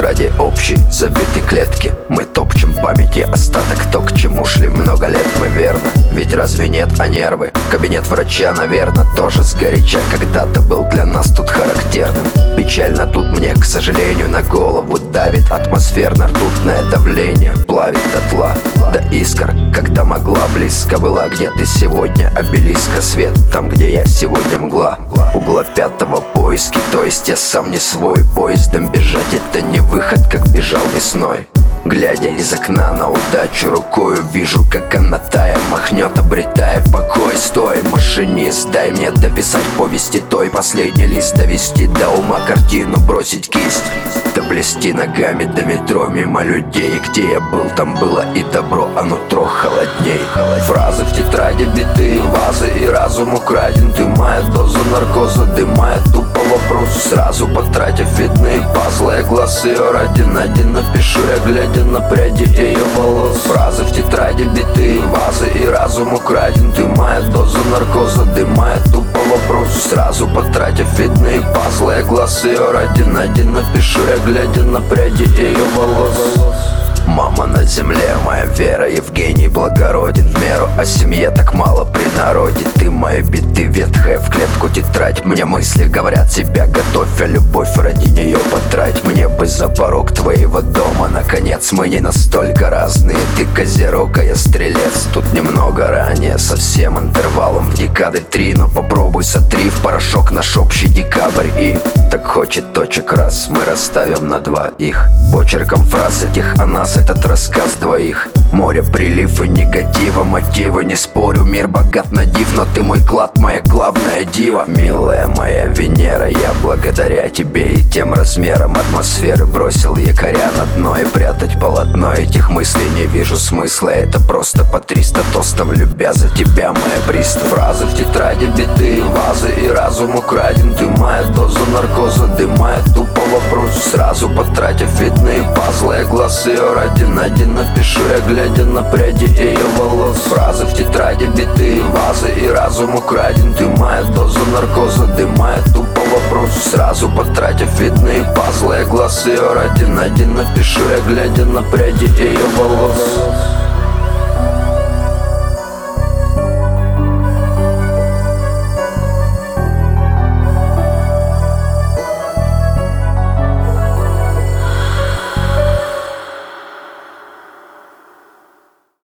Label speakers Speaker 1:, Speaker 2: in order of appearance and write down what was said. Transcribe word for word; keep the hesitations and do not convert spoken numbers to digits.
Speaker 1: тетради общей забитой клетки. Мы топчем памяти остаток, то, к чему шли много лет мы, верно. Ведь разве нет, а нервы? Кабинет врача, наверное, тоже сгоряча когда-то был для нас тут характерным. Печально тут мне, к сожалению, на голову давит атмосферно ртутное давление, плавит дотла до искр, когда могла близко была. Где ты сегодня, обелиска, свет там, где я сегодня мгла. Угла пятого поиски, то есть я сам не свой. Поездом бежать это не выход, как бежал весной. Глядя из окна на удачу рукою, вижу, как она тая махнет, обретая покой. Стой, машинист, дай мне дописать повести той. Последний лист довести до ума, картину бросить кисть. Доблести ногами до метро мимо людей. Где я был, там было и добро, а нутро холодней. Фразы в тетради, битые вазы, и разум украден. Дымая дозу наркоза, дымая тупо вопросу, сразу потратив видные пазлы. Глаз ее ради один напишу я, глядя на пряди ее волос. Фразы в тетради, битые вазы, и разум украден. Дымая дозу наркоза, дымая тупо вопросу, сразу потратив видные пазлы. Глаз ее ради один напишу я, глядя на пряди ее волос. Мама на земле, моя вера, Евгений благороден в меру, о семье так мало при народе. Ты мои биты ветхая, в клетку тетрадь. Мне мысли говорят, себя готовь, а любовь ради нее потрать. Мне бы за порог твоего дома, наконец. Мы не настолько разные, ты козерог, а я стрелец. Тут немного ранее, совсем интервалом в декады три. Но попробуй сотри в порошок наш общий декабрь. И так хочет точек раз, мы расставим на два их. Почерком фраз этих о нас этот рассказ двоих. Море, прилив и негатива, мотивы, не спорю, мир богат на див. Но ты мой клад, моя главная дива. Милая моя Венера, я благодаря тебе и тем размерам атмосферы бросил якоря на дно. И прятать полотно этих мыслей не вижу смысла. Это просто по триста тостов, любя за тебя, моя Бриста. Фразы в тетради, битые вазы, и разум украден. Дымая дозу наркоза, дымая тупо вопросу, сразу потратив видные пазлы. Глаз ее ради один напишу я, глядя на пряди ее волос. Фразы в тетради, битые вазы, и разум украден. Дымая дозу наркоза, дымая тупо вопросу, сразу потратив видные пазлы. Глаз ее ради один напишу я, глядя на пряди ее волос.